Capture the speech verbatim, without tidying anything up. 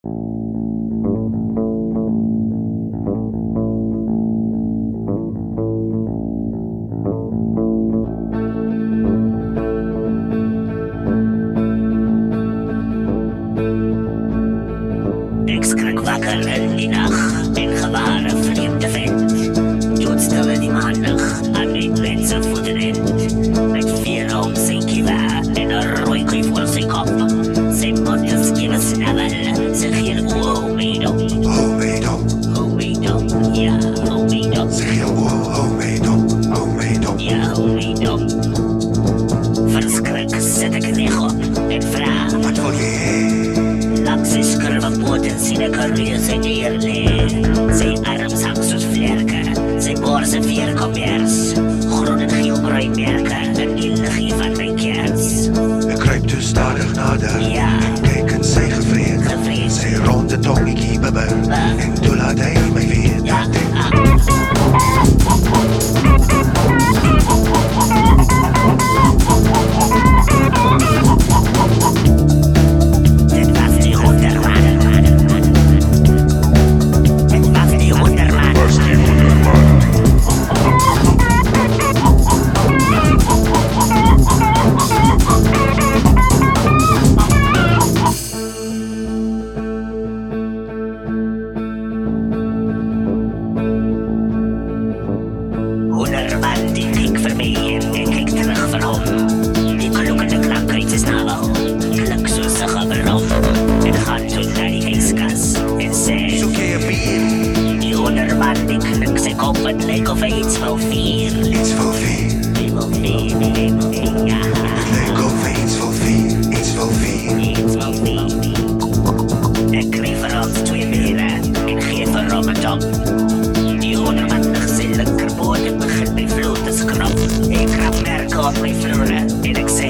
Ik skrik wakker in die nacht en gewaar een vreemde vent. Doodstil in die maandag aan mijn mensen voeten in. Met vier om zijn kiva en een rooi grief voor zijn kop. Zijn mond is kiva snabbel, zeg je oh meidom. Oh meidom, oh meidom, ja oh meidom. zeg je oh, oh meidom, oh meidom. Ja oh meidom. Verschrik zet ik neer op en vraag. Wat wil je? Langs zijn skurvenpoten sien ek 'n reuse dier lê. Sy arms hang soos vlerke, sy borse vier kommers. Groen en geelbruin merke, 'n illusie van my kers. Ek kruip toe stadig nader, Ja. en kyk in sy gevreed. Gevreed. Sy ronde tongetjie bibber, en toe laat hy my weet. Ja, ah. Hoenderman die kyk vir my en ek kyk terug vir hom. Die klokkende klank uit sy snavel klink soos 'n gebrom. En gaan toe na die yskas en sê Soek jy 'n bier? die hoenderman die knik sy kop en lyk of hy iets wil vier. Iets wil vier, Hy wil vier, hy wil vier, ja. lyk of hy iets wil vier, iets wil vier. Iets wil vier. Ek kry vir ons twee bere en gee vir hom 'n dop. Die hoenderman lig sy linkerpoot en begin my vloer te skrap. Ek krap merke op my vloere en ek sê